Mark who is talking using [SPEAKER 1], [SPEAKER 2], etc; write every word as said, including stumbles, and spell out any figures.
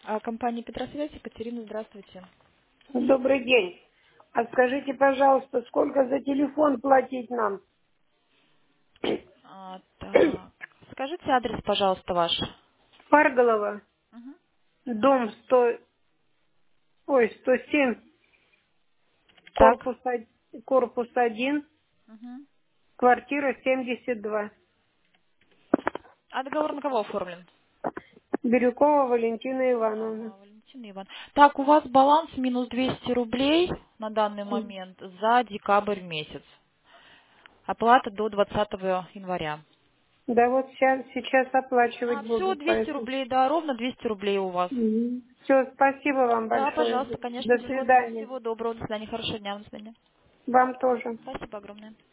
[SPEAKER 1] А, компания Петросвязь, Екатерина, здравствуйте.
[SPEAKER 2] Добрый день. А скажите, пожалуйста, сколько за телефон платить нам?
[SPEAKER 1] А, так, скажите адрес, пожалуйста, ваш.
[SPEAKER 2] Парголова,
[SPEAKER 1] Мгм.
[SPEAKER 2] дом сто, ой, сто семь,
[SPEAKER 1] Так.
[SPEAKER 2] корпус, од- корпус один,
[SPEAKER 1] Мгм.
[SPEAKER 2] квартира семьдесят два.
[SPEAKER 1] А договор на кого оформлен?
[SPEAKER 2] Бирюкова Валентина Ивановна.
[SPEAKER 1] Ага, Валентина Ивановна. Так, у вас баланс минус двести рублей на данный момент за декабрь месяц. Оплата до двадцатого января.
[SPEAKER 2] Да вот сейчас, сейчас
[SPEAKER 1] А,
[SPEAKER 2] оплачивать
[SPEAKER 1] все,
[SPEAKER 2] буду,
[SPEAKER 1] двести
[SPEAKER 2] поэтому.
[SPEAKER 1] рублей, да, ровно двести рублей у вас.
[SPEAKER 2] Все, спасибо вам
[SPEAKER 1] Да,
[SPEAKER 2] большое.
[SPEAKER 1] пожалуйста,
[SPEAKER 2] До
[SPEAKER 1] конечно, всего,
[SPEAKER 2] свидания.
[SPEAKER 1] всего доброго, до свидания, хорошего дня, до свидания.
[SPEAKER 2] Вам тоже.
[SPEAKER 1] Спасибо огромное.